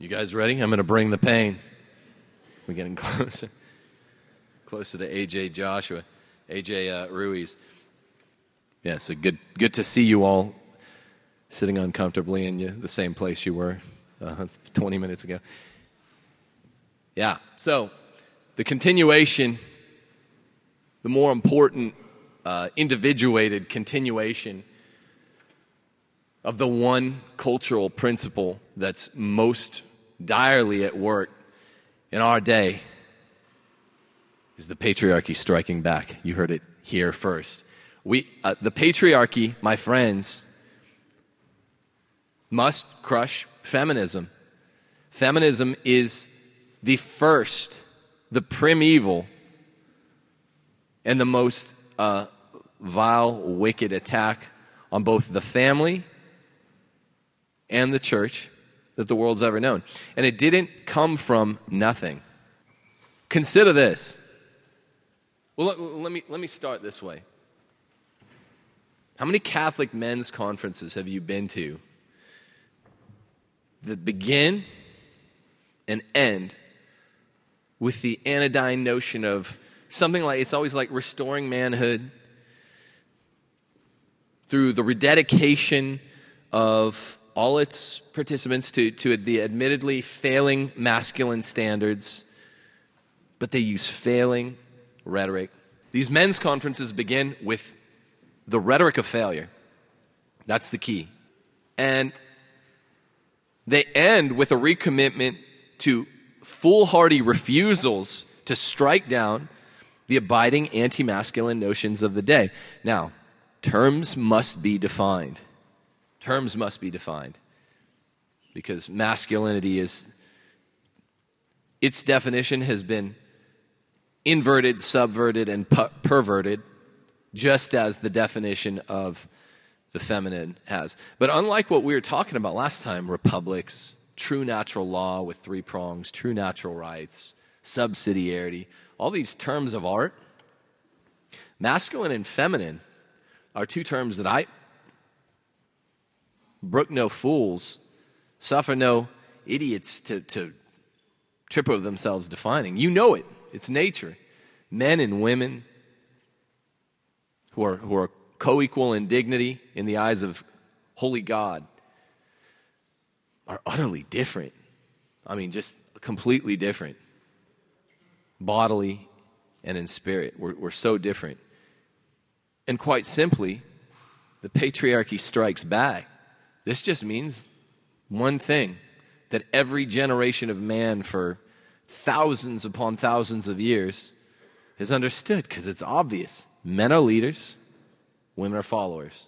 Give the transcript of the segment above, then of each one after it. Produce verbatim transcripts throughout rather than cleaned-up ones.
You guys ready? I'm going to bring the pain. We're getting closer. Closer to A J Joshua. A J uh, Ruiz. Yeah, so good good to see you all sitting uncomfortably in you, the same place you were uh, twenty minutes ago. Yeah, so the continuation, the more important uh, individuated continuation of the one cultural principle that's most direly at work in our day is the patriarchy striking back. You heard it here first. We, uh, the patriarchy, my friends, must crush feminism. Feminism is the first, the primeval, and the most uh, vile, wicked attack on both the family and the church that the world's ever known. And it didn't come from nothing. Consider this. Well, let, let me let me start this way. How many Catholic men's conferences have you been to that begin and end with the anodyne notion of something like, it's always like restoring manhood through the rededication of all its participants to, to the admittedly failing masculine standards, but they use failing rhetoric. These men's conferences begin with the rhetoric of failure. That's the key. And they end with a recommitment to foolhardy refusals to strike down the abiding anti-masculine notions of the day. Now, terms must be defined. Terms must be defined. Because masculinity is, its definition has been inverted, subverted, and pu- perverted, just as the definition of the feminine has. But unlike what we were talking about last time, republics, true natural law with three prongs, true natural rights, subsidiarity, all these terms of art, masculine and feminine are two terms that I brook no fools, suffer no idiots to, to trip over themselves defining. You know it. It's nature. Men and women who are who are co-equal in dignity in the eyes of holy God are utterly different. I mean, just completely different. Bodily and in spirit. We're, we're so different. And quite simply, the patriarchy strikes back. This just means one thing, that every generation of man for thousands upon thousands of years has understood, because it's obvious. Men are leaders, women are followers.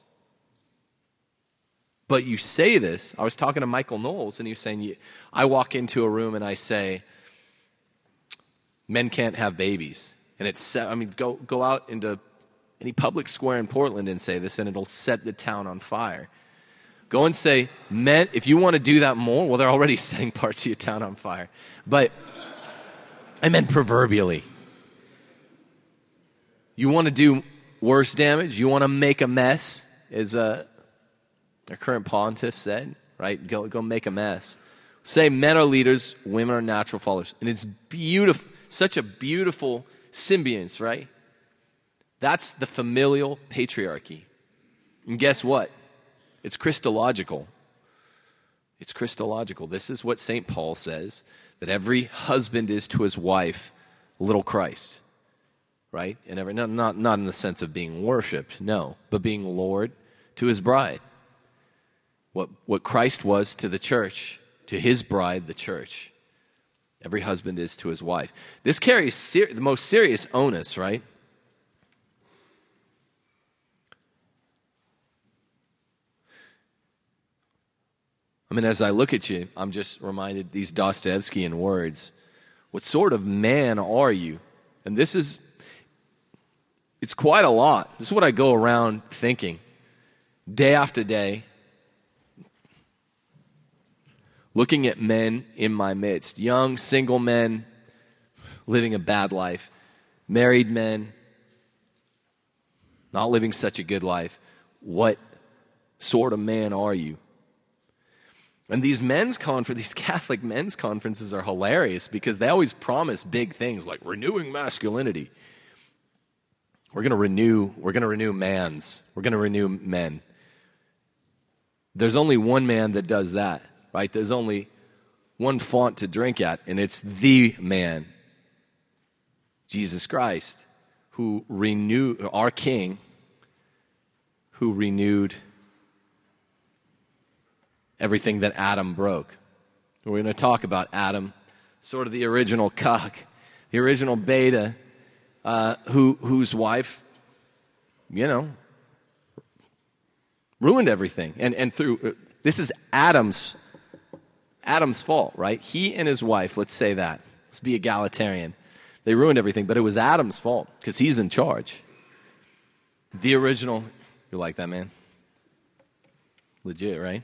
But you say this, I was talking to Michael Knowles, and he was saying, I walk into a room and I say, men can't have babies. And it's, I mean, go go out into any public square in Portland and say this, and it'll set the town on fire. Go and say, men, if you want to do that more, well, they're already setting parts of your town on fire. But I meant proverbially. You want to do worse damage? You want to make a mess, as uh, our current pontiff said, right? Go, go make a mess. Say men are leaders, women are natural followers. And it's beautiful, such a beautiful symbiance, right? That's the familial patriarchy. And guess what? It's Christological. It's Christological. This is what Saint Paul says, that every husband is to his wife little Christ, right? And every, not, not, not in the sense of being worshipped, no, but being Lord to his bride. What, what Christ was to the church, to his bride, the church. Every husband is to his wife. This carries ser- the most serious onus, right? I mean, as I look at you, I'm just reminded these Dostoevskian words. What sort of man are you? And this is, it's quite a lot. This is what I go around thinking day after day, looking at men in my midst, young, single men living a bad life, married men not living such a good life. What sort of man are you? And these men's confer- these Catholic men's conferences are hilarious because they always promise big things like renewing masculinity. We're going to renew, we're going to renew mans. We're going to renew men. There's only one man that does that, right? There's only one font to drink at, and it's the man, Jesus Christ, who renewed, our King, who renewed everything that Adam broke. We're going to talk about Adam, sort of the original cuck, the original beta, uh, who whose wife, you know, ruined everything. And and through this is Adam's Adam's fault, right? He and his wife, let's say that. Let's be egalitarian. They ruined everything, but it was Adam's fault because he's in charge. The original, you like that, man? Legit, right?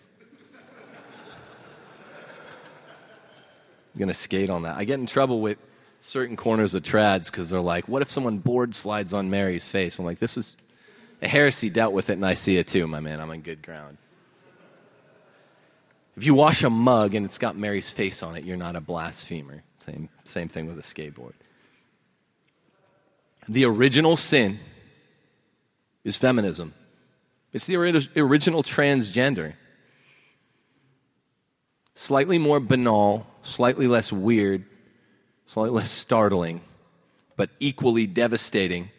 I'm going to skate on that. I get in trouble with certain corners of trads because they're like, what if someone board slides on Mary's face? I'm like, this was a heresy dealt with it, and I see it too, my man. I'm on good ground. If you wash a mug and it's got Mary's face on it, you're not a blasphemer. Same, same thing with a skateboard. The original sin is feminism. It's the ori- original transgender. Slightly more banal, slightly less weird, slightly less startling, but equally devastating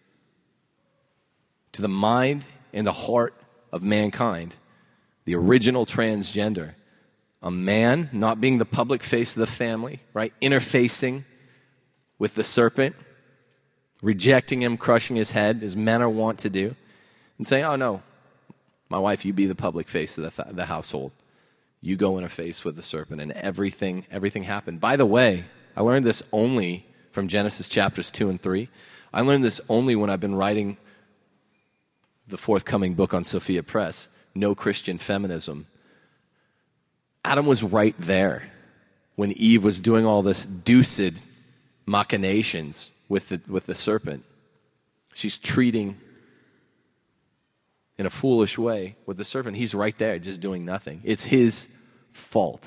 to the mind and the heart of mankind. The original transgender. A man not being the public face of the family, right? Interfacing with the serpent, rejecting him, crushing his head, as men are wont to do, and saying, oh no, my wife, you be the public face of the, fa- the household. You go interface with the serpent, and everything, everything happened. By the way, I learned this only from Genesis chapters two and three. I learned this only when I've been writing the forthcoming book on Sophia Press, No Christian Feminism. Adam was right there when Eve was doing all this deuced machinations with the, with the serpent. She's treating in a foolish way with the serpent. He's right there just doing nothing. It's his fault.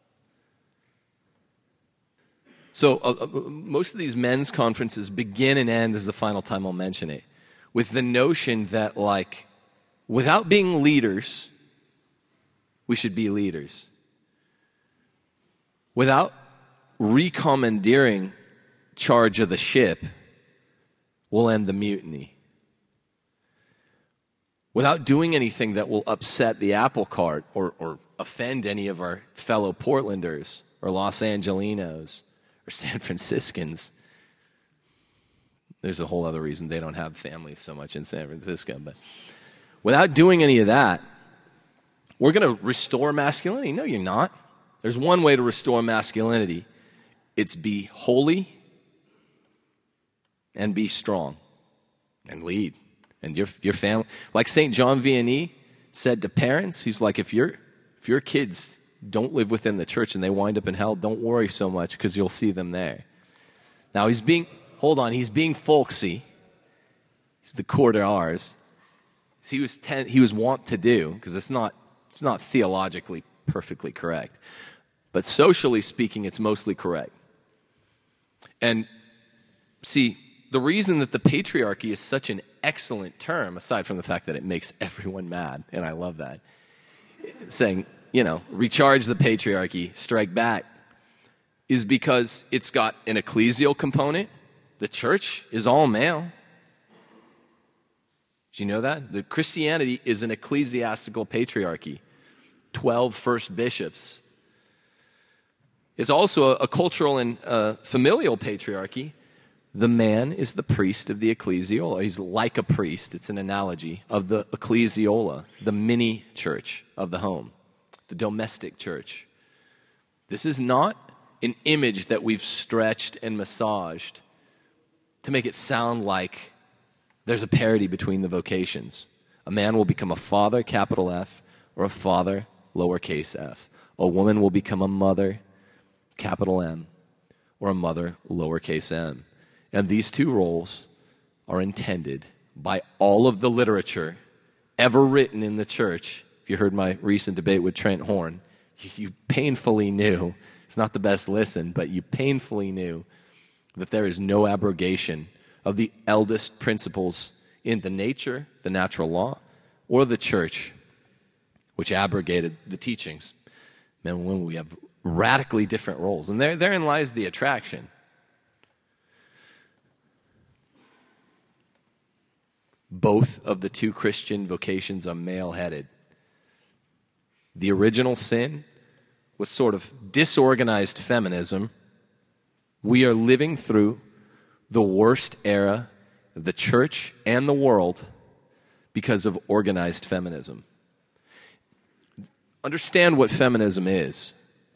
So uh, uh, most of these men's conferences begin and end, this is the final time I'll mention it, with the notion that, like, without being leaders, we should be leaders. Without recommandeering charge of the ship, we'll end the mutiny. Without doing anything that will upset the apple cart or, or offend any of our fellow Portlanders or Los Angelinos or San Franciscans. There's a whole other reason they don't have families so much in San Francisco. But without doing any of that, we're going to restore masculinity. No, you're not. There's one way to restore masculinity. It's be holy and be strong and lead. And your your family, like Saint John Vianney said to parents, he's like, if your if your kids don't live within the church and they wind up in hell, don't worry so much because you'll see them there. Now he's being, hold on, he's being folksy. He's the core to ours. He was ten, he was wont to do because it's not it's not theologically perfectly correct, but socially speaking, it's mostly correct. And see, the reason that the patriarchy is such an excellent term, aside from the fact that it makes everyone mad, and I love that, saying, you know, recharge the patriarchy, strike back, is because it's got an ecclesial component. The church is all male. Do you know that? The Christianity is an ecclesiastical patriarchy. Twelve first bishops. It's also a, a cultural and uh, familial patriarchy. The man is the priest of the ecclesiola. He's like a priest, it's an analogy, of the ecclesiola, the mini church of the home, the domestic church. This is not an image that we've stretched and massaged to make it sound like there's a parity between the vocations. A man will become a father, capital F, or a father, lowercase f. A woman will become a mother, capital M, or a mother, lowercase m. And these two roles are intended by all of the literature ever written in the church. If you heard my recent debate with Trent Horn, you, you painfully knew, it's not the best listen, but you painfully knew that there is no abrogation of the eldest principles in the nature, the natural law, or the church, which abrogated the teachings. Men and women, we have radically different roles, and there, therein lies the attraction. Both of the two Christian vocations are male-headed. The original sin was sort of disorganized feminism. We are living through the worst era of the church and the world because of organized feminism. Understand what feminism is.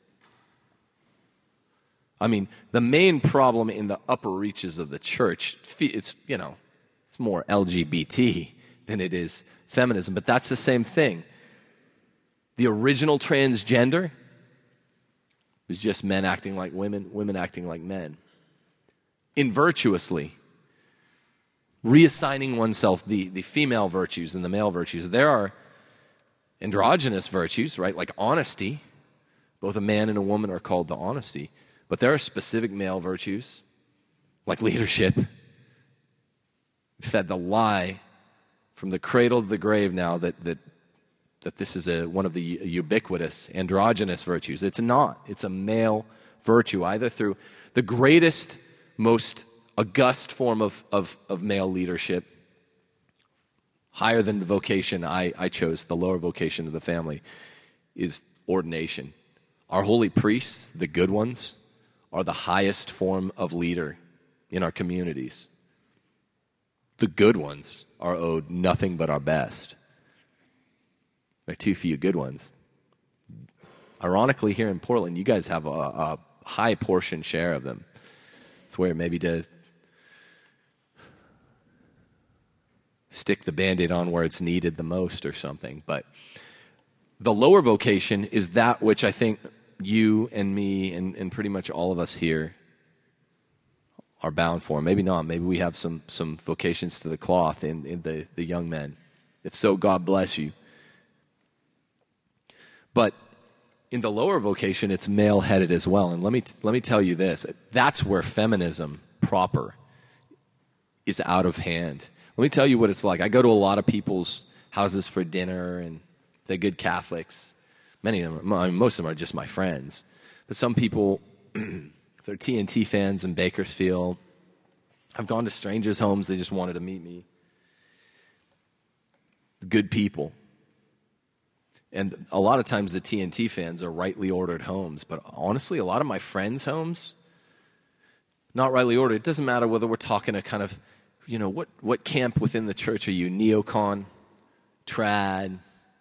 I mean, the main problem in the upper reaches of the church, it's, you know, it's more L G B T than it is feminism, but that's the same thing. The original transgender was just men acting like women, women acting like men. Invirtuously, reassigning oneself the, the female virtues and the male virtues. There are androgynous virtues, right, like honesty. Both a man and a woman are called to honesty. But there are specific male virtues, like leadership. Fed the lie from the cradle to the grave now that that, that this is a, one of the ubiquitous androgynous virtues. It's not. It's a male virtue, either through the greatest, most august form of, of, of male leadership, higher than the vocation I, I chose, the lower vocation of the family, is ordination. Our holy priests, the good ones, are the highest form of leader in our communities. The good ones are owed nothing but our best. There are too few good ones. Ironically, here in Portland, you guys have a, a high portion share of them. It's where maybe to stick the Band-Aid on where it's needed the most or something. But the lower vocation is that which I think you and me and, and pretty much all of us here are bound for. Maybe not. Maybe we have some some vocations to the cloth in, in the, the young men. If so, God bless you. But in the lower vocation, it's male-headed as well. And let me let me tell you this. That's where feminism proper is out of hand. Let me tell you what it's like. I go to a lot of people's houses for dinner, and they're good Catholics. Many of them, I mean, most of them are just my friends. But some people, they're T N T fans in Bakersfield. I've gone to strangers' homes. They just wanted to meet me. Good people. And a lot of times the T N T fans are rightly ordered homes. But honestly, a lot of my friends' homes, not rightly ordered. It doesn't matter whether we're talking a kind of, you know, what, what camp within the church are you? Neocon, trad,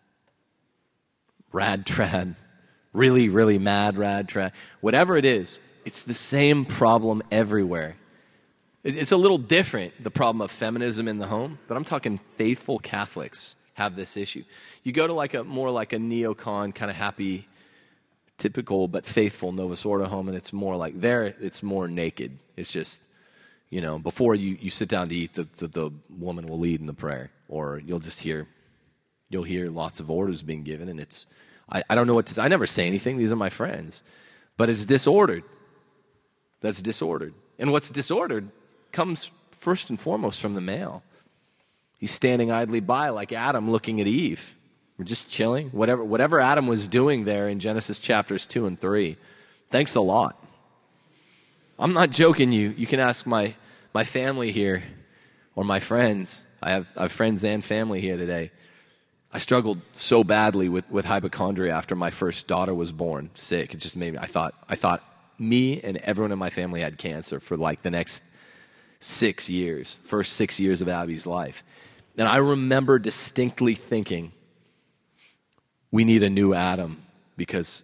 rad trad, really, really mad rad trad. Whatever it is, it's the same problem everywhere. It's a little different, the problem of feminism in the home, but I'm talking faithful Catholics have this issue. You go to like a more like a neocon, kind of happy, typical but faithful Novus Ordo home, and it's more like there, it's more naked. It's just, you know, before you, you sit down to eat, the, the, the woman will lead in the prayer, or you'll just hear, you'll hear lots of orders being given, and it's, I, I don't know what to say. I never say anything. These are my friends. But it's disordered. That's disordered. And what's disordered comes first and foremost from the male. He's standing idly by like Adam looking at Eve. We're just chilling. Whatever, whatever Adam was doing there in Genesis chapters two and three, thanks a lot. I'm not joking you. You can ask my, my family here or my friends. I have, I have friends and family here today. I struggled so badly with, with hypochondria after my first daughter was born, sick. It just made me, I thought, I thought me and everyone in my family had cancer for like the next six years, first six years of Abby's life. And I remember distinctly thinking, we need a new Adam because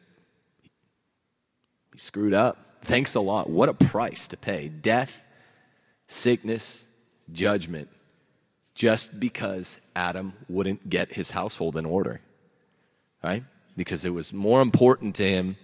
he screwed up. Thanks a lot. What a price to pay. Death, sickness, judgment. Just because Adam wouldn't get his household in order, right? Because it was more important to him,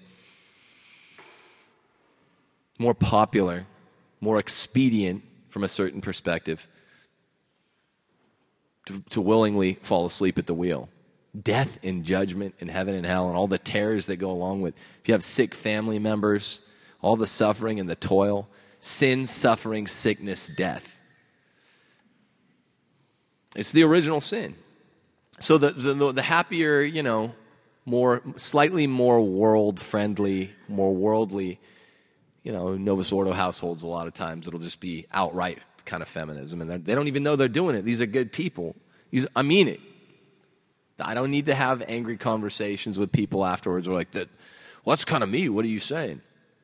more popular, more expedient from a certain perspective to, to willingly fall asleep at the wheel. death and judgment and heaven and hell and all the terrors that go along with. If you have sick family members, all the suffering and the toil, sin, suffering, sickness, death. It's the original sin. So the the, the happier, you know, more slightly more world-friendly, more worldly, you know, Novus Ordo households, a lot of times it'll just be outright kind of feminism, and they don't even know they're doing it. These are good people. These, I mean it. I don't need to have angry conversations with people afterwards or like that. Well, that's kind of me. What are you saying?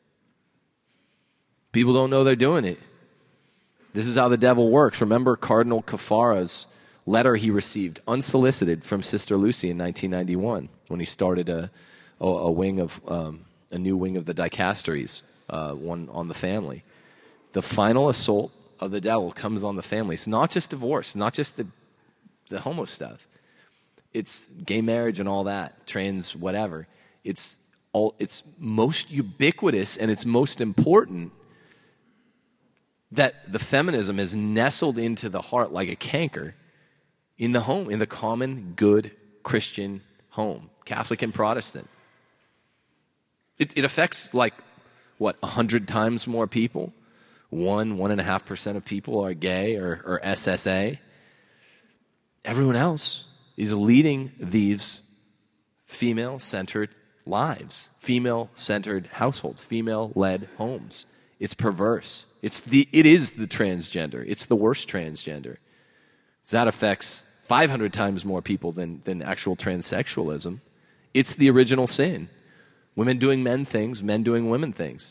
People don't know they're doing it. This is how the devil works. Remember Cardinal Cafara's letter he received unsolicited from Sister Lucy in nineteen ninety-one when he started a a, a wing of um, a new wing of the dicasteries, uh, one on the family. The final assault of the devil comes on the family. It's not just divorce, not just the the homo stuff. It's gay marriage and all that, trans whatever. It's all it's most ubiquitous and it's most important that the feminism is nestled into the heart like a canker in the home, in the common, good Christian home, Catholic and Protestant. It, it affects, like, what, a hundred times more people? One, one and a half percent of people are gay or, or S S A. Everyone else is leading these female-centered lives, female-centered households, female-led homes. It's perverse. It's the, it is the transgender. It's the worst transgender. That affects five hundred times more people than, than actual transsexualism. It's the original sin. Women doing men things, men doing women things.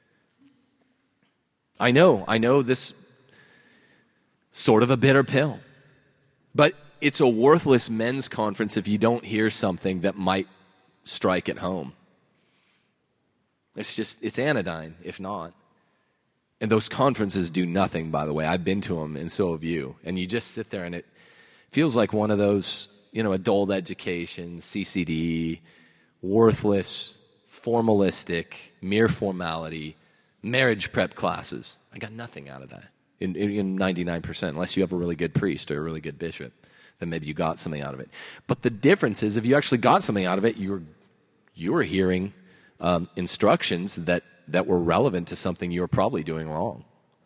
I know, I know this sort of a bitter pill. But it's a worthless men's conference if you don't hear something that might strike at home. It's just, it's anodyne, if not. And those conferences do nothing, by the way. I've been to them, and so have you. And you just sit there, and it feels like one of those, you know, adult education, C C D, worthless, formalistic, mere formality, marriage prep classes. I got nothing out of that in, in ninety-nine percent, unless you have a really good priest or a really good bishop. Then maybe you got something out of it. But the difference is, if you actually got something out of it, you're you're hearing um, instructions that, that were relevant to something you were probably doing wrong.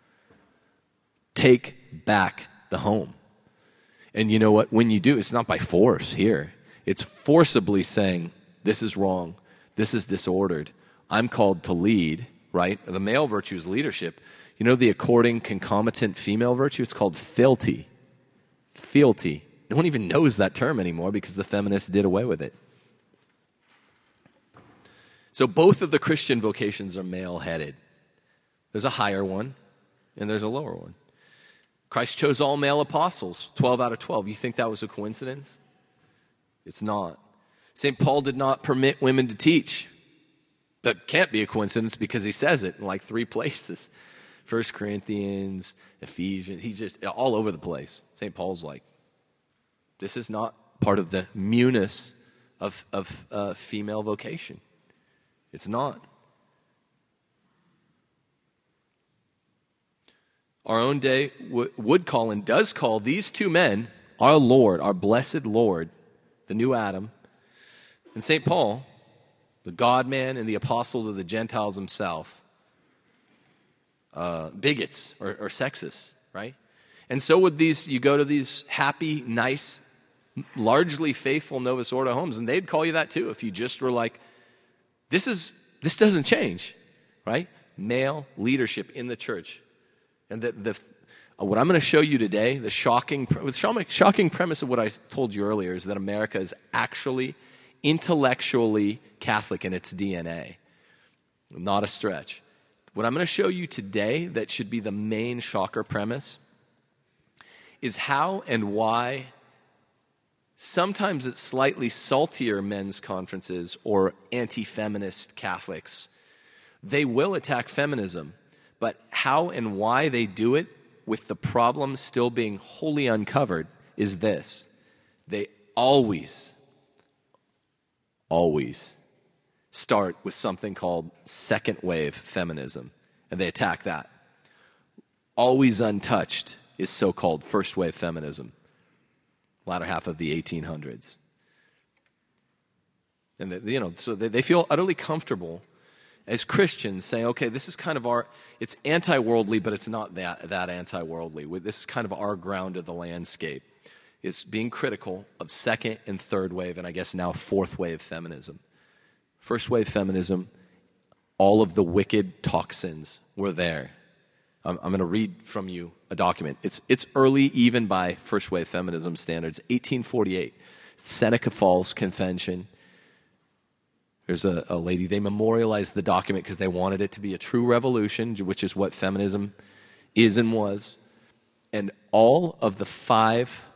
Take back the home. And you know what? When you do, it's not by force here. It's forcibly saying, this is wrong. This is disordered. I'm called to lead, right? The male virtue is leadership. You know the according concomitant female virtue? It's called fealty. Fealty. No one even knows that term anymore because the feminists did away with it. So both of the Christian vocations are male-headed. There's a higher one, and there's a lower one. Christ chose all male apostles, twelve out of twelve. You think that was a coincidence? It's not. Saint Paul did not permit women to teach. That can't be a coincidence because he says it in like three places. First Corinthians, Ephesians, he's just all over the place. Saint Paul's like, this is not part of the newness of, of uh, female vocation. It's not. Our own day w- would call and does call these two men, our Lord, our blessed Lord, the new Adam, and Saint Paul, the God-man and the apostles of the Gentiles himself, uh, bigots or, or sexists, right? And so would these, you go to these happy, nice, largely faithful Novus Ordo homes, and they'd call you that too if you just were like, this is this doesn't change, right? Male leadership in the church. And the, the what I'm going to show you today, the shocking, shocking premise of what I told you earlier is that America is actually intellectually Catholic in its D N A. Not a stretch. What I'm going to show you today that should be the main shocker premise is how and why sometimes it's slightly saltier men's conferences or anti-feminist Catholics. They will attack feminism, but how and why they do it with the problem still being wholly uncovered is this. They always, always start with something called second wave feminism, and they attack that. Always untouched is so-called first wave feminism, latter half of the eighteen hundreds. And, they, you know, so they, they feel utterly comfortable as Christians saying, okay, this is kind of our, it's anti-worldly, but it's not that, that anti-worldly. This is kind of our ground of the landscape. It's being critical of second and third wave, and I guess now fourth wave feminism. First wave feminism, all of the wicked toxins were there. I'm, I'm going to read from you a document. It's, it's early even by first wave feminism standards, eighteen forty-eight, Seneca Falls Convention. There's a, a lady, they memorialized the document because they wanted it to be a true revolution, which is what feminism is and was. And all of the five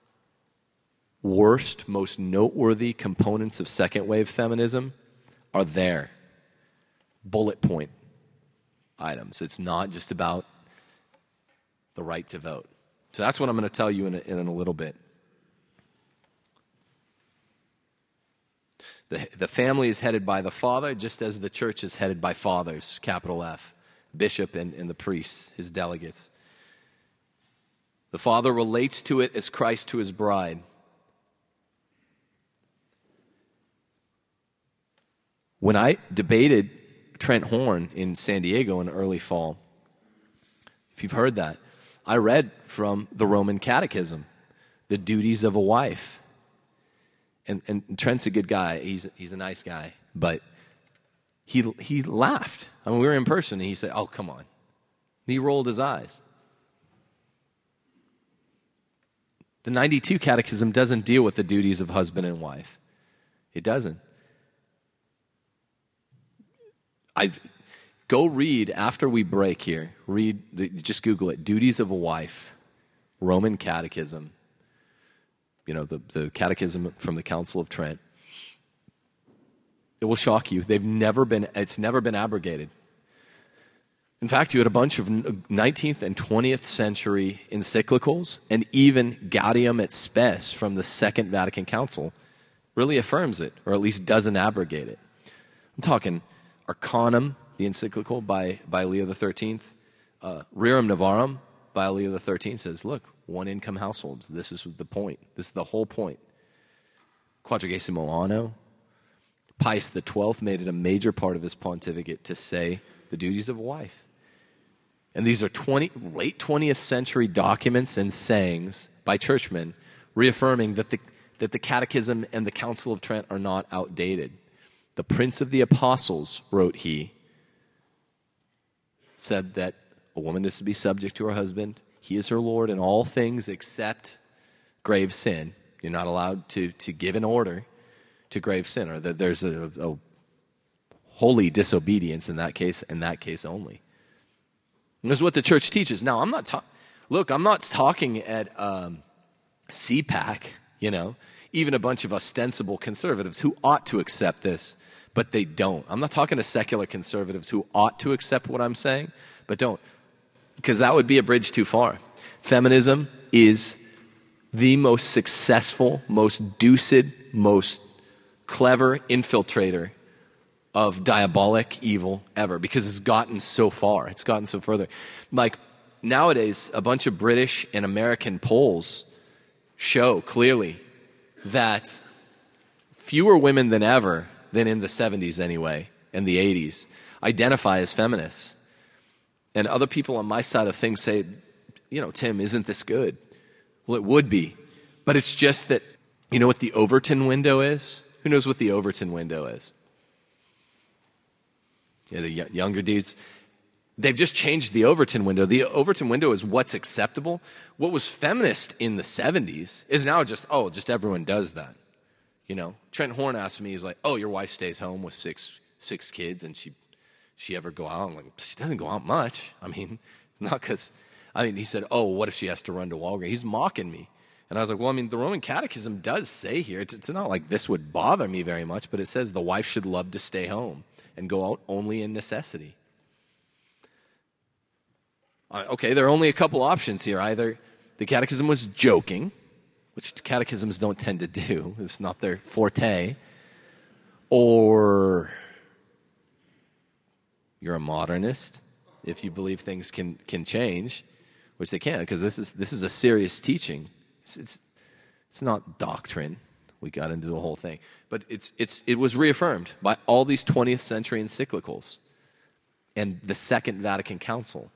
worst, most noteworthy components of second wave feminism are there. Bullet point items. It's not just about the right to vote. So that's what I'm going to tell you in a, in a little bit. The, the family is headed by the father, just as the church is headed by fathers, capital F, bishop and, and the priests, his delegates. The father relates to it as Christ to his bride. When I debated Trent Horn in San Diego in early fall, if you've heard that, I read from the Roman Catechism, the duties of a wife. And, and Trent's a good guy. He's he's a nice guy. But he he laughed. I mean, we were in person, and he said, oh, come on. And he rolled his eyes. The ninety-two Catechism doesn't deal with the duties of husband and wife. It doesn't. I go read, after we break here, read, just Google it, Duties of a Wife, Roman Catechism. You know, the, the catechism from the Council of Trent. It will shock you. They've never been, it's never been abrogated. In fact, you had a bunch of nineteenth and twentieth century encyclicals, and even Gaudium et Spes from the Second Vatican Council really affirms it, or at least doesn't abrogate it. I'm talking Arcanum, the encyclical by, by Leo the thirteenth. Uh, Rerum Novarum by Leo the thirteenth says, look, one-income households. This is the point. This is the whole point. Quadragesimo Anno. Pius the twelfth made it a major part of his pontificate to say the duties of a wife. And these are twenty, late twentieth century documents and sayings by churchmen reaffirming that the, that the Catechism and the Council of Trent are not outdated. The Prince of the Apostles, wrote he, said that a woman is to be subject to her husband. He is her Lord in all things except grave sin. You're not allowed to, to give an order to grave sin, or that there's a, a holy disobedience in that case, in that case only. And this is what the church teaches. Now, I'm not talking, look, I'm not talking at um, C PAC, you know, even a bunch of ostensible conservatives who ought to accept this, but they don't. I'm not talking to secular conservatives who ought to accept what I'm saying, but don't. Because that would be a bridge too far. Feminism is the most successful, most deuced, most clever infiltrator of diabolic evil ever, because it's gotten so far. It's gotten so further. Like, nowadays, a bunch of British and American polls show clearly that fewer women than ever, than in the seventies anyway, and the eighties, identify as feminists. And other people on my side of things say, you know, Tim, isn't this good? Well, it would be. But it's just that, you know what the Overton window is? Who knows what the Overton window is? Yeah, the y- younger dudes. They've just changed the Overton window. The Overton window is what's acceptable. What was feminist in the seventies is now just, oh, just everyone does that. You know, Trent Horn asked me, he's like, oh, your wife stays home with six six kids and she... she ever go out? I'm like, she doesn't go out much. I mean, not because, I mean, he said, oh, what if she has to run to Walgreens? He's mocking me. And I was like, well, I mean, the Roman Catechism does say here, it's, it's not like this would bother me very much, but it says the wife should love to stay home and go out only in necessity. Uh, okay, there are only a couple options here. Either the Catechism was joking, which catechisms don't tend to do. It's not their forte. Or you're a modernist if you believe things can, can change, which they can't, because this is this is a serious teaching. It's, it's it's not doctrine. We got into the whole thing. But it's it's it was reaffirmed by all these twentieth century encyclicals and the Second Vatican Council.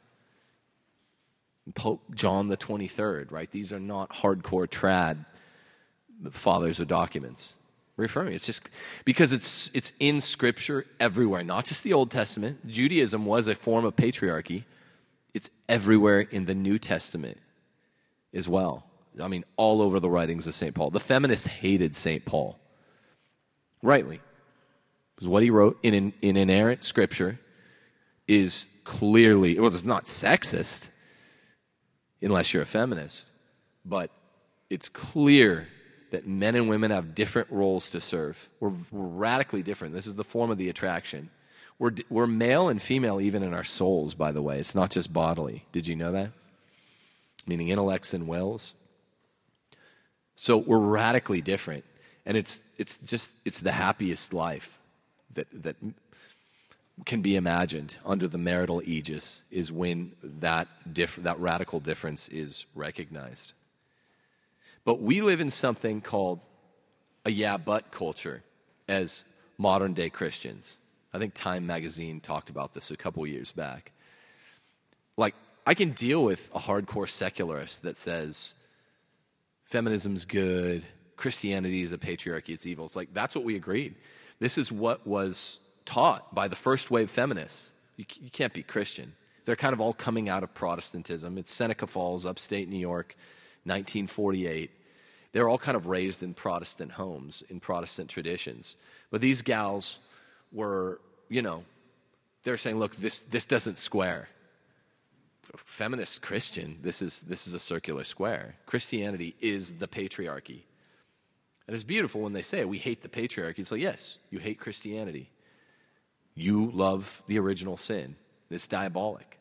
Pope John the twenty-third, right? These are not hardcore trad fathers of documents. Reaffirming. It's just because it's it's in Scripture everywhere, not just the Old Testament. Judaism was a form of patriarchy. It's everywhere in the New Testament as well. I mean, all over the writings of Saint Paul. The feminists hated Saint Paul. Rightly. Because what he wrote in, in, in inerrant Scripture is clearly, well, it's not sexist, unless you're a feminist, but it's clear that men and women have different roles to serve. We're, we're radically different. This is the form of the attraction. We're, we're male and female even in our souls, by the way. It's not just bodily. Did you know that? Meaning intellects and wills. So we're radically different. And it's it's just, it's the happiest life that that can be imagined under the marital aegis is when that diff- that radical difference is recognized. But we live in something called a yeah but culture as modern day Christians. I think Time magazine talked about this a couple years back. Like, I can deal with a hardcore secularist that says feminism's good, Christianity is a patriarchy, it's evil. It's like, that's what we agreed. This is what was taught by the first wave feminists. You, you can't be Christian. They're kind of all coming out of Protestantism. It's Seneca Falls, upstate New York, nineteen forty-eight. They're all kind of raised in Protestant homes, in Protestant traditions. But these gals were, you know, they're saying, look, this this doesn't square. Feminist Christian, this is this is a circular square. Christianity is the patriarchy. And it's beautiful when they say, we hate the patriarchy. So yes, you hate Christianity. You love the original sin. It's diabolic.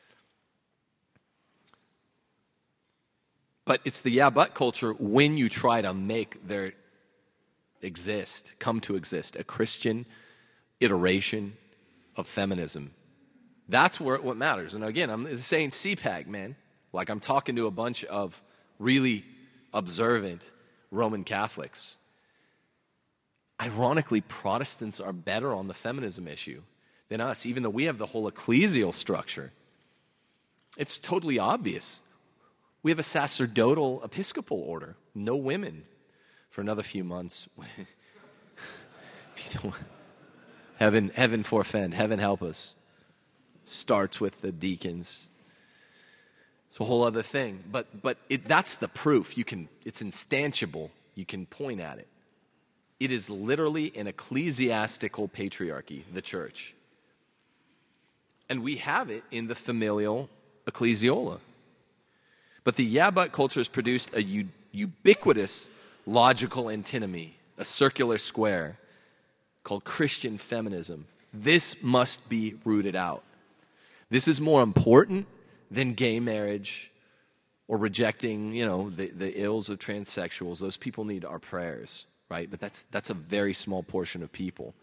But it's the yeah but culture when you try to make there exist, come to exist, a Christian iteration of feminism. That's where what matters. And again, I'm saying C PAG, man. Like, I'm talking to a bunch of really observant Roman Catholics. Ironically, Protestants are better on the feminism issue than us, even though we have the whole ecclesial structure. It's totally obvious. We have a sacerdotal Episcopal order. No women for another few months. If you don't, heaven, heaven forfend, heaven help us. Starts with the deacons. It's a whole other thing. But but it, that's the proof. You can. It's instantiable. You can point at it. It is literally an ecclesiastical patriarchy, the church. And we have it in the familial ecclesiola. But the yeah but culture has produced a u- ubiquitous logical antinomy, a circular square called Christian feminism. This must be rooted out. This is more important than gay marriage or rejecting, you know, the, the ills of transsexuals. Those people need our prayers, right? But that's that's a very small portion of people.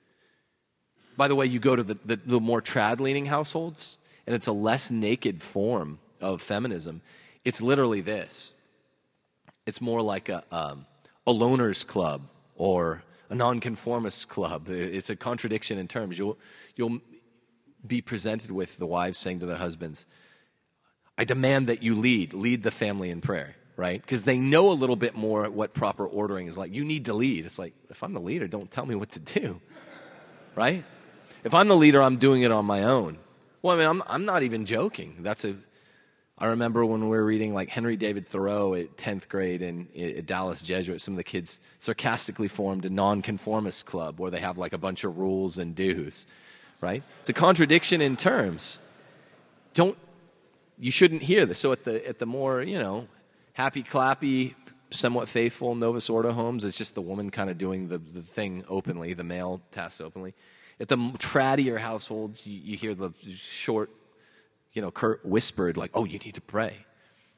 By the way, you go to the, the, the more trad-leaning households, and it's a less naked form of feminism. It's literally this. It's more like a, um, a loners club or a nonconformist club. It's a contradiction in terms. You'll you'll be presented with the wives saying to their husbands, I demand that you lead, lead the family in prayer, right? Because they know a little bit more what proper ordering is like. You need to lead. It's like, if I'm the leader, don't tell me what to do, right? If I'm the leader, I'm doing it on my own. Well, I mean, I'm, I'm not even joking. That's a, I remember when we were reading like Henry David Thoreau at tenth grade in, at Dallas Jesuit, some of the kids sarcastically formed a nonconformist club where they have like a bunch of rules and do's. Right? It's a contradiction in terms. Don't, you shouldn't hear this. So at the at the more, you know, happy, clappy, somewhat faithful Novus Ordo homes, it's just the woman kind of doing the, the thing openly, the male tasks openly. At the traddier households, you, you hear the short, you know, curt whispered, like, oh, you need to pray.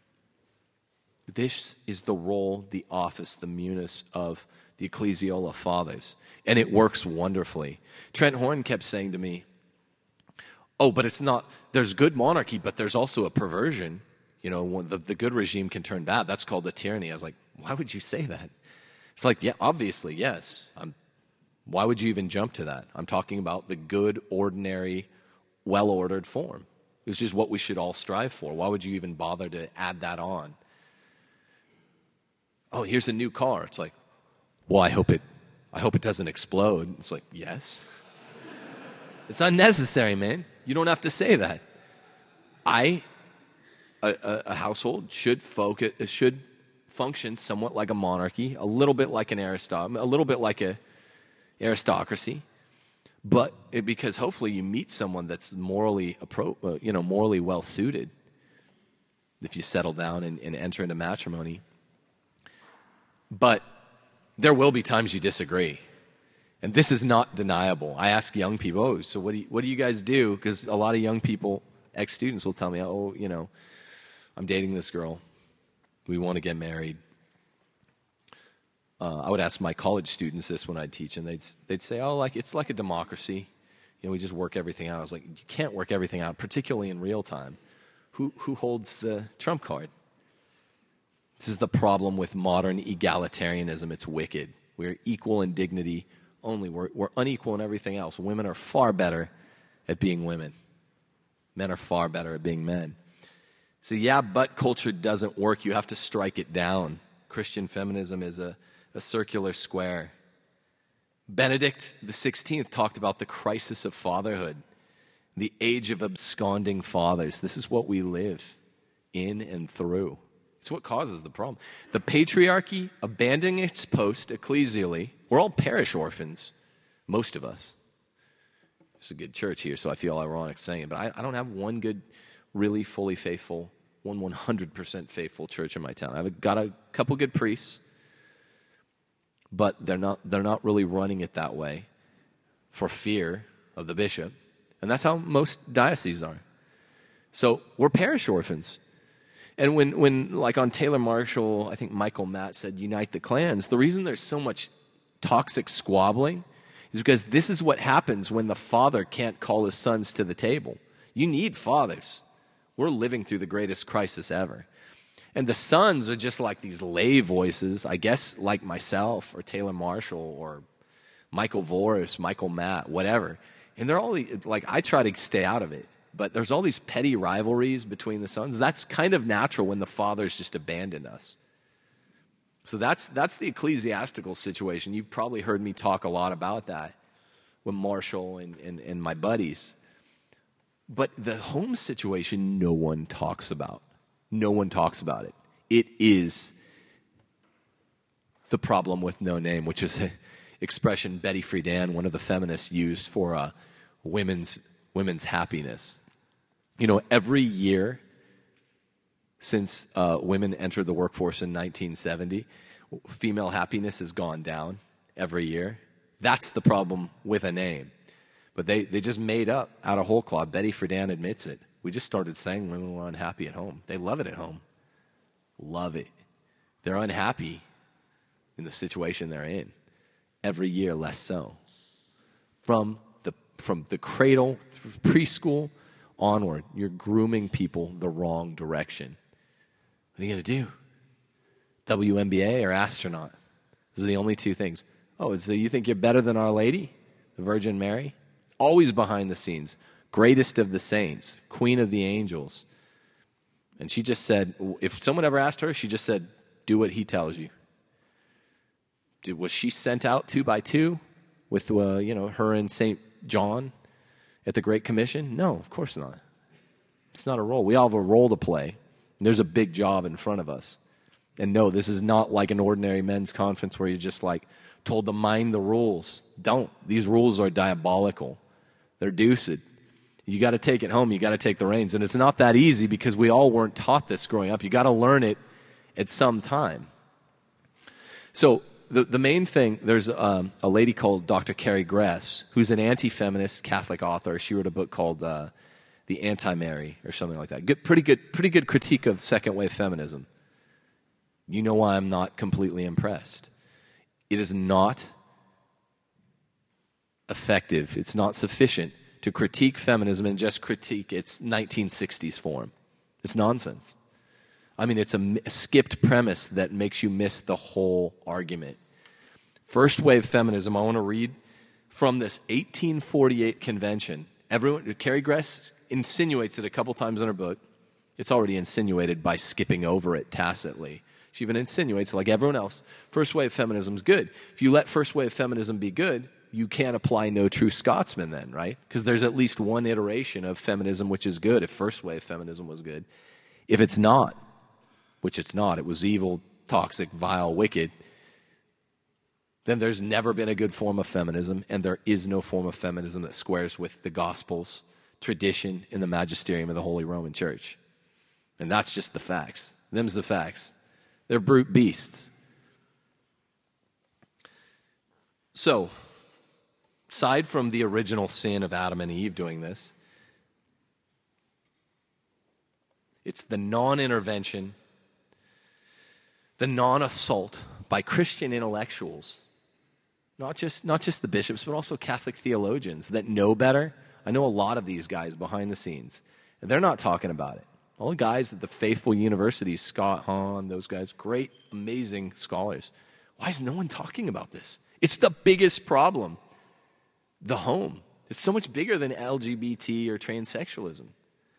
This is the role, the office, the munus of the ecclesiola fathers. And it works wonderfully. Trent Horn kept saying to me, oh, but it's not, there's good monarchy, but there's also a perversion. You know, when the, the good regime can turn bad. That's called the tyranny. I was like, why would you say that? It's like, yeah, obviously, yes. I'm, why would you even jump to that? I'm talking about the good, ordinary, well-ordered form. It's just what we should all strive for. Why would you even bother to add that on? Oh, here's a new car. It's like, well, I hope it, I hope it doesn't explode. It's like, yes. It's unnecessary, man. You don't have to say that. I, a, a, a household should focus, should function somewhat like a monarchy, a little bit like an aristocracy, a little bit like a aristocracy, but it, because hopefully you meet someone that's morally, appro- uh, you know, morally well suited. If you settle down and, and enter into matrimony, but there will be times you disagree. And this is not deniable. I ask young people, oh, so what do you, what do you guys do? Because a lot of young people, ex-students, will tell me, oh, you know, I'm dating this girl. We want to get married. Uh, I would ask my college students this when I'd teach, and they'd they'd say, oh, like it's like a democracy. You know, we just work everything out. I was like, you can't work everything out, particularly in real time. Who who holds the trump card? This is the problem with modern egalitarianism. It's wicked. We're equal in dignity only. We're, we're unequal in everything else. Women are far better at being women. Men are far better at being men. So yeah, but culture doesn't work. You have to strike it down. Christian feminism is a, a circular square. Benedict the sixteenth talked about the crisis of fatherhood, the age of absconding fathers. This is what we live in and through. It's what causes the problem. The patriarchy abandoning its post ecclesially. We're all parish orphans, most of us. It's a good church here, so I feel ironic saying it, but I, I don't have one good, really fully faithful, one one hundred percent faithful church in my town. I've got a couple good priests, but they're not they're not really running it that way for fear of the bishop, and that's how most dioceses are. So we're parish orphans. And when, when, like on Taylor Marshall, I think Michael Matt said, unite the clans, the reason there's so much toxic squabbling is because this is what happens when the father can't call his sons to the table. You need fathers. We're living through the greatest crisis ever. And the sons are just like these lay voices, I guess like myself or Taylor Marshall or Michael Voris, Michael Matt, whatever. And they're all, like, I try to stay out of it. But there's all these petty rivalries between the sons. That's kind of natural when the fathers just abandon us. So that's that's the ecclesiastical situation. You've probably heard me talk a lot about that with Marshall and, and, and my buddies. But the home situation, no one talks about. No one talks about it. It is the problem with no name, which is an expression Betty Friedan, one of the feminists, used for uh, women's women's happiness. You know, every year since uh, women entered the workforce in nineteen seventy, female happiness has gone down every year. That's the problem with a name. But they, they just made up out of whole cloth. Betty Friedan admits it. We just started saying women were unhappy at home. They love it at home. Love it. They're unhappy in the situation they're in. Every year, less so. From the from the cradle, preschool, onward, you're grooming people the wrong direction. What are you going to do? W N B A or astronaut? Those are the only two things. Oh, so you think you're better than Our Lady, the Virgin Mary? Always behind the scenes. Greatest of the saints, queen of the angels. And she just said, if someone ever asked her, she just said, do what he tells you. Did, was she sent out two by two with, uh, you know, her and Saint John at the Great Commission? No, of course not. It's not a role. We all have a role to play. And there's a big job in front of us. And no, this is not like an ordinary men's conference where you're just like told to mind the rules. Don't. These rules are diabolical. They're deuced. You got to take it home. You got to take the reins. And it's not that easy because we all weren't taught this growing up. You got to learn it at some time. So the, the main thing, there's um, a lady called Doctor Carrie Gress, who's an anti-feminist Catholic author. She wrote a book called uh, The Anti-Mary or something like that. Good, pretty good, pretty good critique of second-wave feminism. You know why I'm not completely impressed. It is not effective. It's not sufficient to critique feminism and just critique its nineteen sixties form. It's nonsense. I mean, it's a, a skipped premise that makes you miss the whole argument. First wave feminism, I want to read from this eighteen forty-eight convention. Everyone, Carrie Gress insinuates it a couple times in her book. It's already insinuated by skipping over it tacitly. She even insinuates, like everyone else, first wave feminism is good. If you let first wave feminism be good, you can't apply No True Scotsman then, right? Because there's at least one iteration of feminism which is good if first wave feminism was good. If it's not, which it's not, it was evil, toxic, vile, wicked, then there's never been a good form of feminism, and there is no form of feminism that squares with the Gospels, tradition, and the magisterium of the Holy Roman Church. And that's just the facts. Them's the facts. They're brute beasts. So, aside from the original sin of Adam and Eve doing this, it's the non-intervention, the non-assault by Christian intellectuals, not just, not just the bishops, but also Catholic theologians that know better. I know a lot of these guys behind the scenes, and they're not talking about it. All the guys at the faithful universities, Scott Hahn, those guys, great, amazing scholars. Why is no one talking about this? It's the biggest problem. The home. It's so much bigger than L G B T or transsexualism.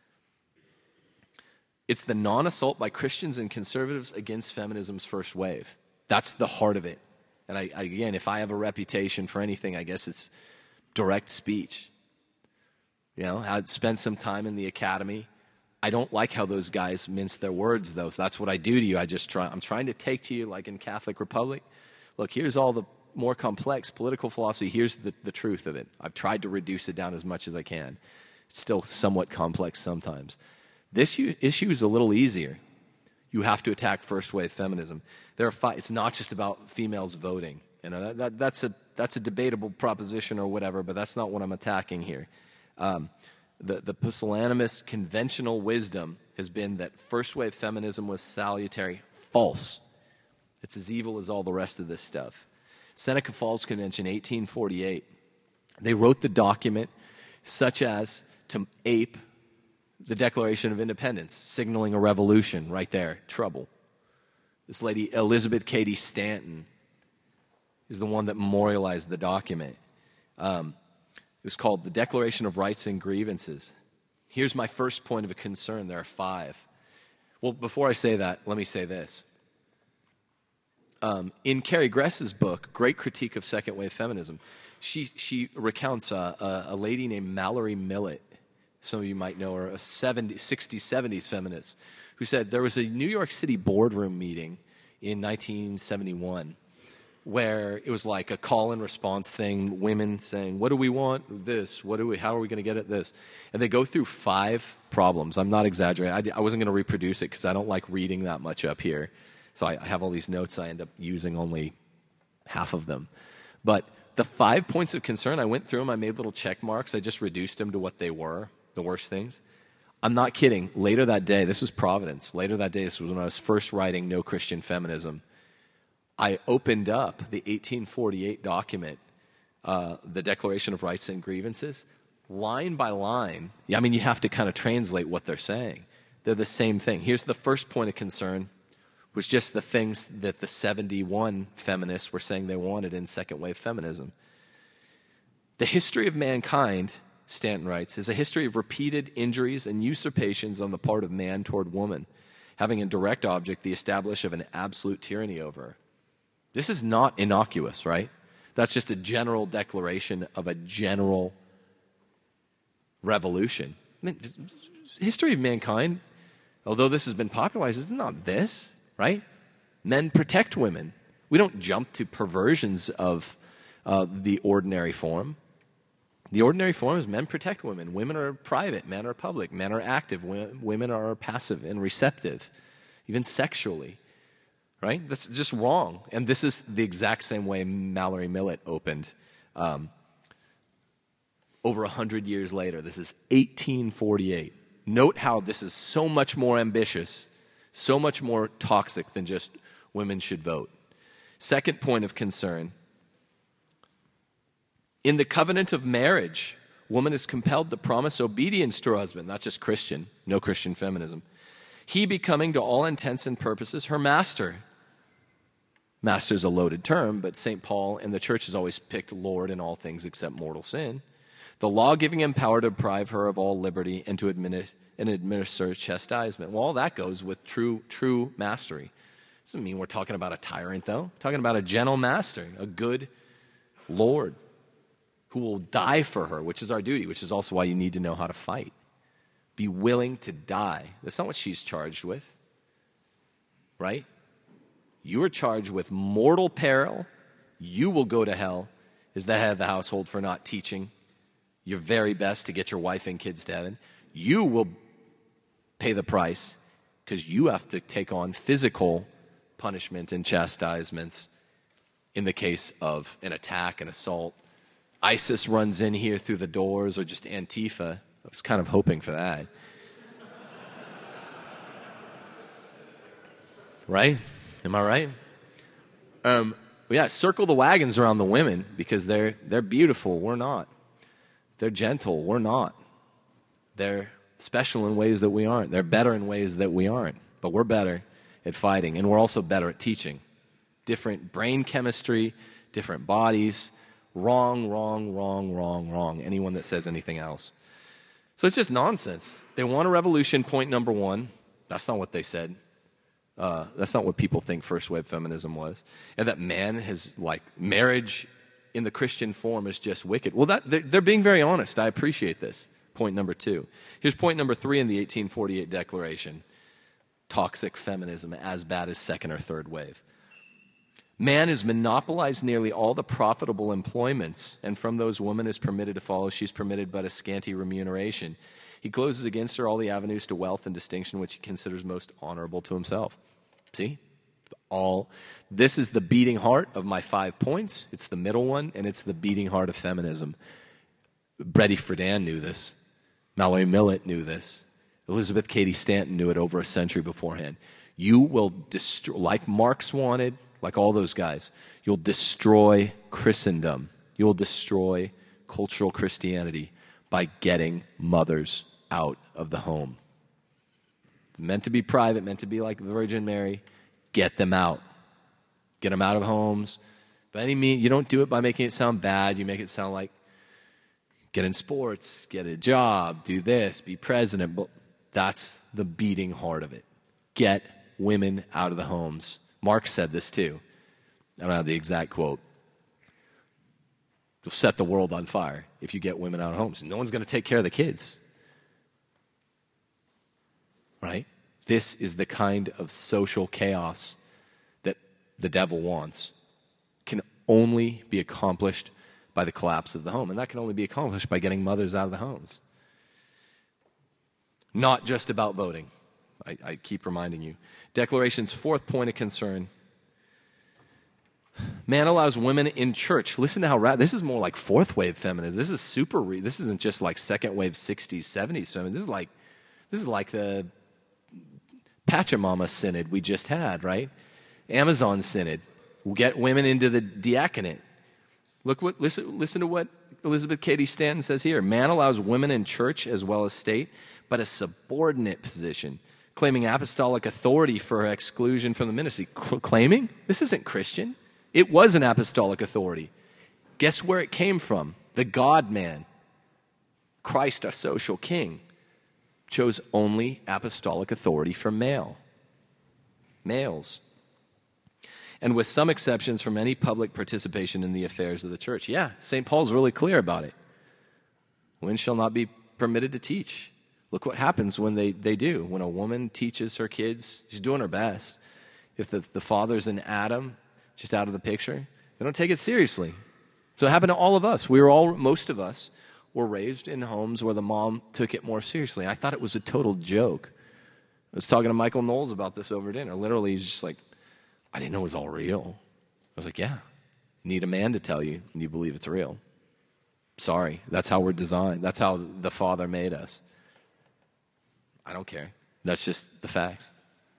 It's the non-assault by Christians and conservatives against feminism's first wave. That's the heart of it. And I, I, again, if I have a reputation for anything, I guess it's direct speech. You know, I spent some time in the academy. I don't like how those guys mince their words, though. So that's what I do to you. I just try. I'm trying to take to you, like in Catholic Republic. Look, here's all the more complex political philosophy. Here's the, the truth of it. I've tried to reduce it down as much as I can. It's still somewhat complex sometimes. This issue is a little easier. You have to attack first wave feminism. There are five, it's not just about females voting. You know, that, that, that's a that's a debatable proposition or whatever, but that's not what I'm attacking here. Um, the the pusillanimous conventional wisdom has been that first wave feminism was salutary. False. It's as evil as all the rest of this stuff. Seneca Falls Convention, eighteen forty-eight. They wrote the document such as to ape the Declaration of Independence, signaling a revolution right there. Trouble. This lady, Elizabeth Cady Stanton, is the one that memorialized the document. Um, it was called the Declaration of Rights and Grievances. Here's my first point of a concern. There are five. Well, before I say that, let me say this. Um, in Carrie Gress's book, Great Critique of Second Wave Feminism, she she recounts a, a, a lady named Mallory Millett. Some of you might know her, a seventies, sixties, seventies feminist, who said there was a New York City boardroom meeting in nineteen seventy-one where it was like a call and response thing, women saying, what do we want? This. What do we, how are we going to get at this? And they go through five problems. I'm not exaggerating. I, I wasn't going to reproduce it because I don't like reading that much up here. So I, I have all these notes. I end up using only half of them. But the five points of concern, I went through them. I made little check marks. I just reduced them to what they were. The worst things. I'm not kidding. Later that day, this was Providence. Later that day, this was when I was first writing No Christian Feminism. I opened up the eighteen forty-eight document, uh, the Declaration of Rights and Grievances, line by line. I mean, you have to kind of translate what they're saying. They're the same thing. Here's the first point of concern, was just the things that the seventy-one feminists were saying they wanted in second wave feminism. The history of mankind, Stanton writes, is a history of repeated injuries and usurpations on the part of man toward woman, having a direct object the establish of an absolute tyranny over her. This is not innocuous, right? That's just a general declaration of a general revolution. I mean, history of mankind, although this has been popularized, is not this, right? Men protect women. We don't jump to perversions of uh, the ordinary form. The ordinary form is men protect women. Women are private. Men are public. Men are active. Women are passive and receptive, even sexually. Right? That's just wrong. And this is the exact same way Mallory Millett opened um, over one hundred years later. This is eighteen forty-eight. Note how this is so much more ambitious, so much more toxic than just women should vote. Second point of concern. In the covenant of marriage, woman is compelled to promise obedience to her husband, not just Christian, no Christian feminism. He becoming to all intents and purposes her master. Master's a loaded term, but Saint Paul and the church has always picked Lord in all things except mortal sin. The law giving him power to deprive her of all liberty and to administer, and administer chastisement. Well, all that goes with true, true mastery. Doesn't mean we're talking about a tyrant, though. We're talking about a gentle master, a good Lord who will die for her, which is our duty, which is also why you need to know how to fight. Be willing to die. That's not what she's charged with, right? You are charged with mortal peril. You will go to hell as the head of the household for not teaching your very best to get your wife and kids to heaven. You will pay the price because you have to take on physical punishment and chastisements in the case of an attack, an assault. ISIS runs in here through the doors, or just Antifa. I was kind of hoping for that. Right? Am I right? Um, yeah, circle the wagons around the women because they're they're beautiful. We're not. They're gentle. We're not. They're special in ways that we aren't. They're better in ways that we aren't. But we're better at fighting, and we're also better at teaching. Different brain chemistry, different bodies. Wrong, wrong, wrong, wrong, wrong. Anyone that says anything else. So it's just nonsense. They want a revolution, point number one. That's not what they said. Uh, that's not what people think first wave feminism was. And that man has, like, marriage in the Christian form is just wicked. Well, that they're, they're being very honest. I appreciate this. Point number two. Here's point number three in the eighteen forty-eight Declaration. Toxic feminism, as bad as second or third wave. Man has monopolized nearly all the profitable employments, and from those woman is permitted to follow, she's permitted but a scanty remuneration. He closes against her all the avenues to wealth and distinction which he considers most honorable to himself. See? All. This is the beating heart of my five points. It's the middle one, and it's the beating heart of feminism. Betty Friedan knew this. Mallory Millett knew this. Elizabeth Cady Stanton knew it over a century beforehand. You will destroy, like Marx wanted, like all those guys, you'll destroy Christendom. You'll destroy cultural Christianity by getting mothers out of the home. It's meant to be private, meant to be like the Virgin Mary. Get them out. Get them out of homes. By any means, you don't do it by making it sound bad. You make it sound like get in sports, get a job, do this, be president. But that's the beating heart of it. Get women out of the homes. Marx said this too. I don't have the exact quote. You'll set the world on fire if you get women out of homes. No one's going to take care of the kids. Right? This is the kind of social chaos that the devil wants. Can only be accomplished by the collapse of the home. And that can only be accomplished by getting mothers out of the homes. Not just about voting. I, I keep reminding you. Declaration's fourth point of concern. Man allows women in church. Listen to how rad. This is more like fourth wave feminism. This is super. Re- this isn't just like second wave sixties, seventies feminism. This is like, this is like the Pachamama Synod we just had, right? Amazon Synod. We'll get women into the diaconate. Look what. Listen. Listen to what Elizabeth Cady Stanton says here. Man allows women in church as well as state, but a subordinate position, claiming apostolic authority for her exclusion from the ministry. C- claiming? This isn't Christian. It was an apostolic authority. Guess where it came from? The God-man, Christ, our social king, chose only apostolic authority for male, males. And with some exceptions from any public participation in the affairs of the church. Yeah, Saint Paul's really clear about it. Women shall not be permitted to teach. Look what happens when they, they do. When a woman teaches her kids, she's doing her best. If the, the father's an Adam, just out of the picture, they don't take it seriously. So it happened to all of us. We were all, most of us, were raised in homes where the mom took it more seriously. I thought it was a total joke. I was talking to Michael Knowles about this over dinner. Literally, he's just like, I didn't know it was all real. I was like, yeah, you need a man to tell you, and you believe it's real. Sorry, that's how we're designed. That's how the Father made us. I don't care. That's just the facts.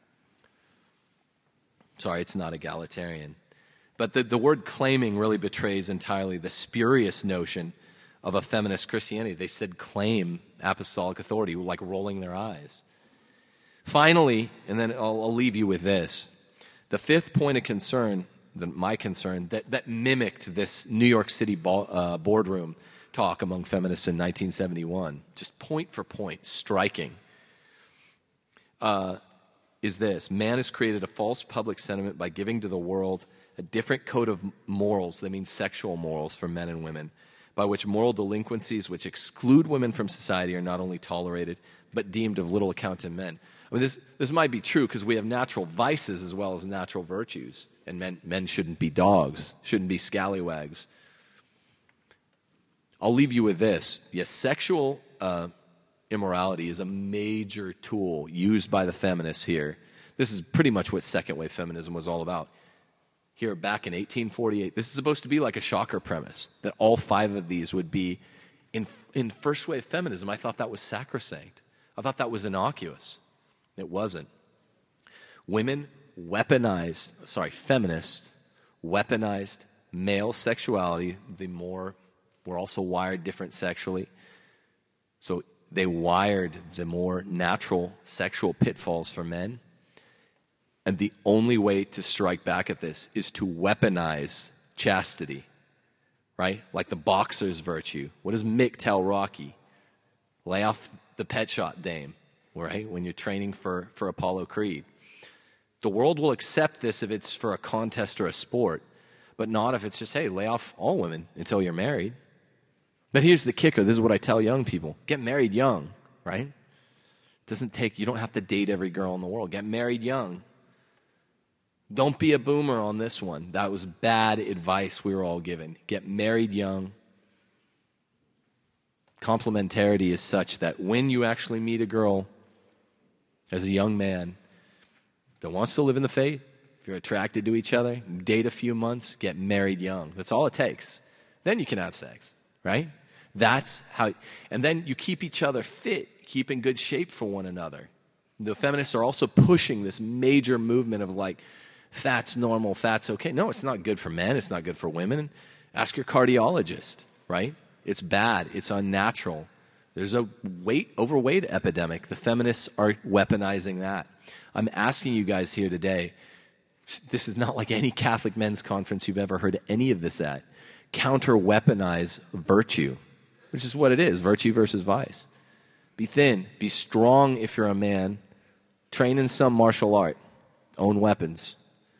Sorry, it's not egalitarian. But the, the word claiming really betrays entirely the spurious notion of a feminist Christianity. They said claim apostolic authority, like rolling their eyes. Finally, and then I'll, I'll leave you with this. The fifth point of concern the, my concern, that, that mimicked this New York City ball, uh, boardroom talk among feminists in nineteen seventy-one, just point for point, striking, uh, is this. Man has created a false public sentiment by giving to the world a different code of morals, that means sexual morals for men and women, by which moral delinquencies which exclude women from society are not only tolerated, but deemed of little account in men. I mean, this, this might be true because we have natural vices as well as natural virtues, and men, men shouldn't be dogs, shouldn't be scallywags. I'll leave you with this. Yes, sexual uh, immorality is a major tool used by the feminists here. This is pretty much what second-wave feminism was all about. Here, back in eighteen forty-eight, this is supposed to be like a shocker premise, that all five of these would be in, in first-wave feminism. I thought that was sacrosanct. I thought that was innocuous. It wasn't. Women weaponized, sorry, feminists weaponized male sexuality. The more, we're also wired different sexually. So they wired the more natural sexual pitfalls for men. And the only way to strike back at this is to weaponize chastity, right? Like the boxer's virtue. What does Mick tell Rocky? Lay off the pet shop dame, right? When you're training for, for Apollo Creed. The world will accept this if it's for a contest or a sport, but not if it's just, hey, lay off all women until you're married. But here's the kicker. This is what I tell young people. Get married young, right? It doesn't take, you don't have to date every girl in the world. Get married young. Don't be a boomer on this one. That was bad advice we were all given. Get married young. Complementarity is such that when you actually meet a girl as a young man that wants to live in the faith, if you're attracted to each other, date a few months, get married young. That's all it takes. Then you can have sex, right? That's how, and then you keep each other fit, keep in good shape for one another. The feminists are also pushing this major movement of like, fat's normal, fat's okay. No, it's not good for men. It's not good for women. Ask your cardiologist, right? It's bad. It's unnatural. There's a weight, overweight epidemic. The feminists are weaponizing that. I'm asking you guys here today, this is not like any Catholic men's conference you've ever heard any of this at. Counter-weaponize virtue, which is what it is, virtue versus vice. Be thin. Be strong if you're a man. Train in some martial art. Own weapons.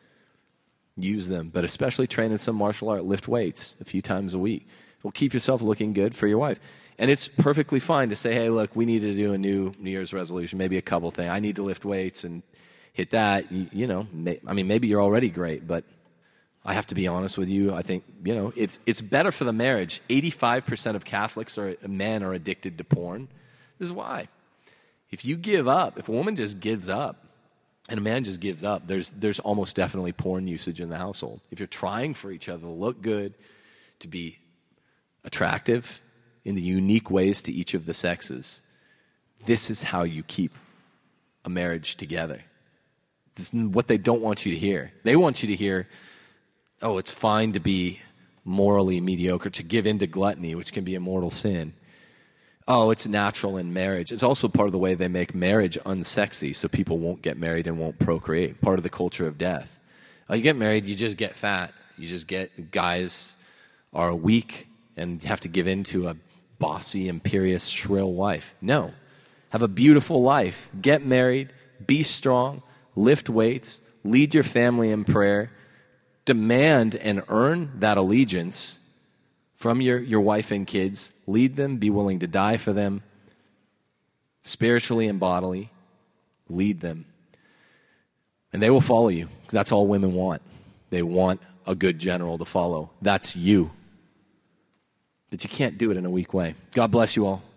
Use them, but especially train in some martial art. Lift weights a few times a week. It will keep yourself looking good for your wife. And it's perfectly fine to say, hey, look, we need to do a new New Year's resolution, maybe a couple things. I need to lift weights and hit that. You, you know, may, I mean, maybe you're already great, but I have to be honest with you. I think, you know, it's it's better for the marriage. eighty-five percent of Catholics or men are addicted to porn. This is why. If you give up, if a woman just gives up, and a man just gives up, there's there's almost definitely porn usage in the household. If you're trying for each other to look good, to be attractive in the unique ways to each of the sexes, this is how you keep a marriage together. This is what they don't want you to hear. They want you to hear, oh, it's fine to be morally mediocre, to give in to gluttony, which can be a mortal sin. Oh, it's natural in marriage. It's also part of the way they make marriage unsexy, so people won't get married and won't procreate. Part of the culture of death. Oh, you get married, you just get fat. You just get, guys are weak and have to give in to a bossy, imperious, shrill wife. No. Have a beautiful life. Get married. Be strong. Lift weights. Lead your family in prayer. Demand and earn that allegiance from your, your wife and kids. Lead them. Be willing to die for them. Spiritually and bodily. Lead them. And they will follow you. That's all women want. They want a good general to follow. That's you. But you can't do it in a weak way. God bless you all.